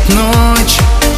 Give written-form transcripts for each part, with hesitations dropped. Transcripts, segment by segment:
светит ночь,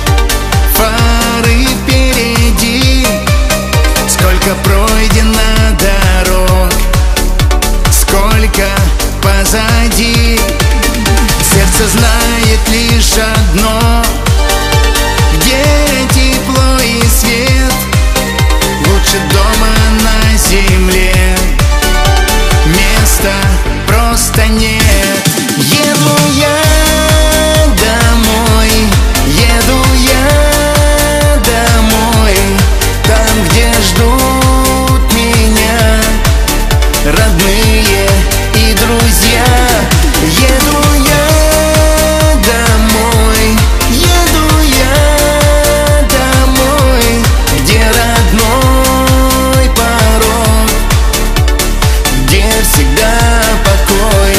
фары впереди. Сколько пройдено дорог, сколько позади. Сердце знает лишь одно: где тепло и свет, лучше дома на земле места просто нет. Еду я домой, еду я домой, там, где ждут меня родные и друзья. Еду я домой, еду я домой, где родной порог, где всегда покой.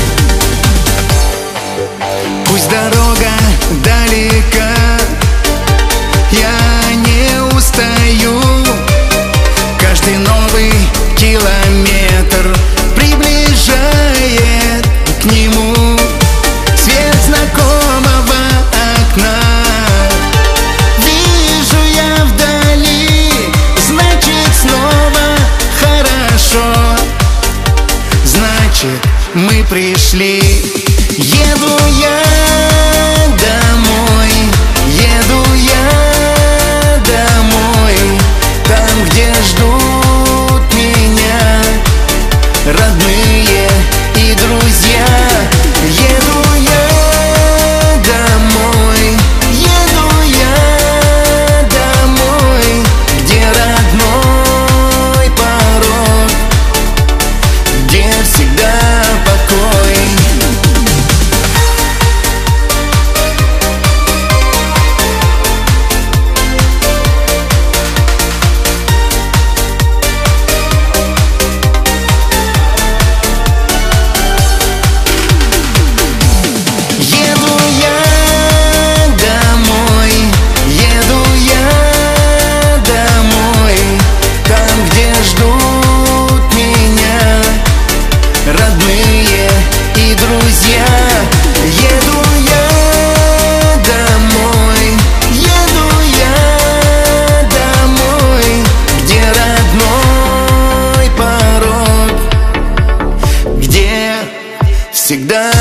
Пусть дорога далека, я не устаю. Каждый новый километр приближает к нему свет знакомого окна. Вижу я вдали, значит снова хорошо, значит мы пришли. Еду я домой, еду я домой, там, где ждут меня родные и друзья. Еду я домой, еду я домой, где родной порог, где всегда покой. Родные и друзья, еду я домой, еду я домой, где родной порог, где всегда